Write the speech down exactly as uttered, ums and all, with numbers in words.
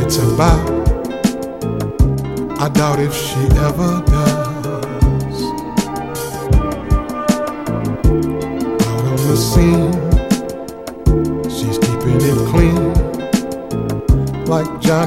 it's about, I doubt if she ever does. Out on the scene